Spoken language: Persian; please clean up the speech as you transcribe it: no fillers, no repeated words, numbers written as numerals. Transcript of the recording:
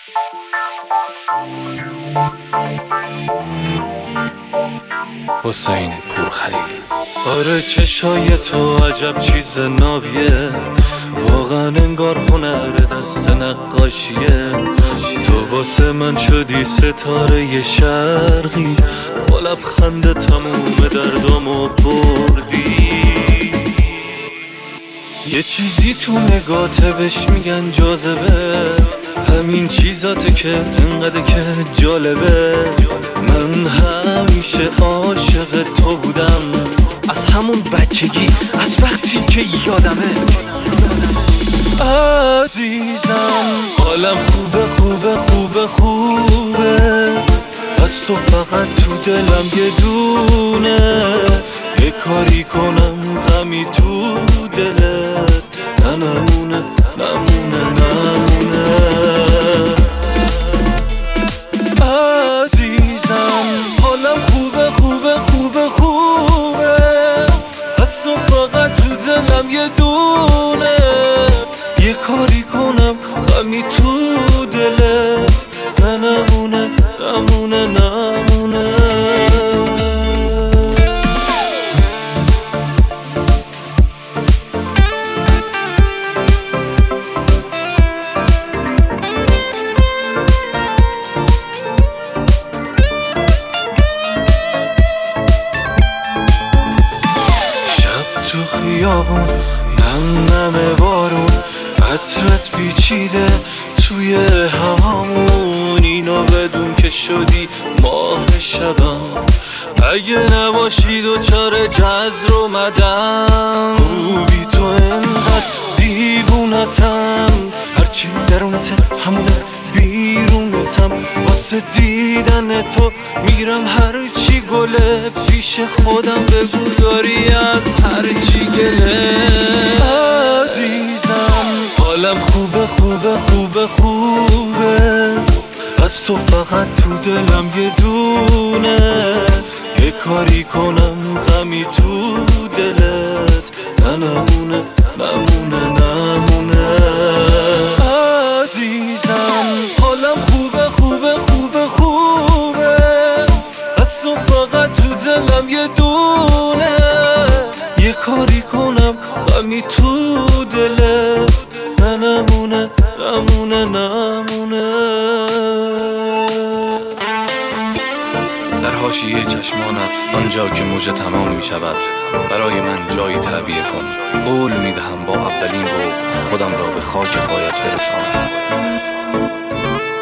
حسین پورخلیل. آره چشای تو عجب چیز نابیه، واقعا انگار هنر دست نقاشیه. تو واسه من شدی ستاره شرقی، با لبخند تموم دردامو بردی. یه چیزی تو نگاته بهش میگن جاذبه، همین چیزاته که انقدر که جالبه. من همیشه عاشق تو بودم، از همون بچگی، از وقتی که یادمه. عزیزم حالم خوبه خوبه خوبه خوبه، از تو فقط تو دلم یه دونه. یه کاری کنم همی تو دلت، نه نمونه نمونه نمونه. عزیزم حالم خوبه خوبه خوبه خوبه، از تو فقط تو دلم یه دونه. یه کاری کنم همی تو دلت، نه نمونه نمونه نمونه. تو خیابون نم بارون، عطرت پیچیده توی هوامون. اینو بدون که شدی ماه شبم، اگه نباشی دوچار جزر اومدم. خوبی تو انقدر دیوونتم، هرچی درونته همونه بیرونتم. واسه دیدن تو میرم هرچی گله، پیش خودم بگو داری از هرچی گله. عزیزم حالم خوبه خوبه خوبه خوبه، از تو فقط تو دلم یه دونه. یه کاری کنم غمی تو دلت، نه نمونه نمونه نمونه. عزیزم حالم خوبه خوبه خوبه خوبه، از تو فقط تو دلم یه دونه. یه کاری کنم غمی تو دلت، نه نمونه نمونه نمونه. در حاشیه چشمانت آنجا که موج تمام می شود، برای من جایی تعبیه کن. قول می دهم با اولین بغض خودم را به خاک پایت برسانم.